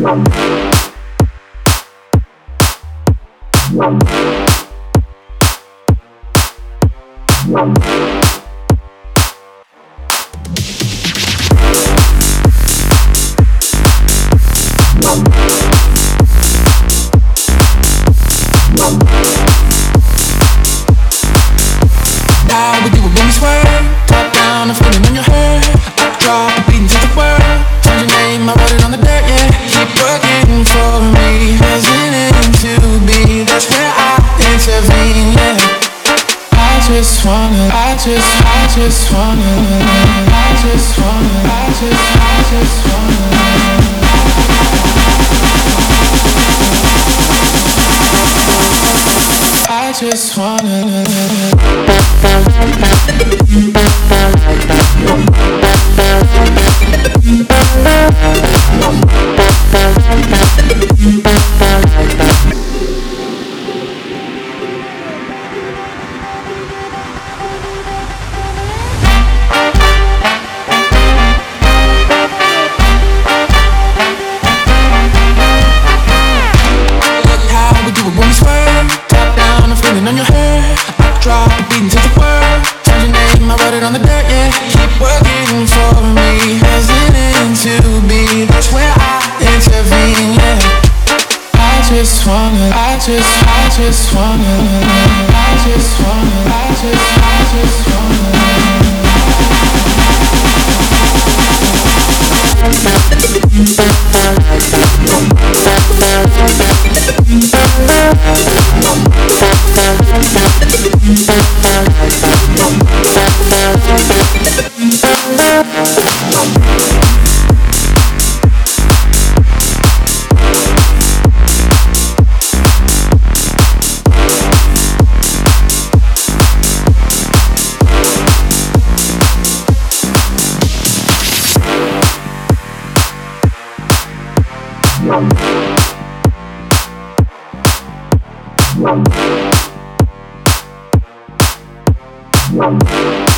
How we do it when we swear. Top down, I'm feeling on your hair. Up drop, beating to the world. Change your name, I wrote it on the dirt, yeah. Keep working for me, resident to be. That's where I intervene, yeah. I just wanna, I just wanna, I just wanna, I just wanna. I just wanna. On your hair, I drop a beat into the world. Change your name, I wrote it on the dirt, yeah. Keep working for me, resident to be. That's where I intervene, yeah. I just wanna, I just wanna, I just wanna, I just wanna.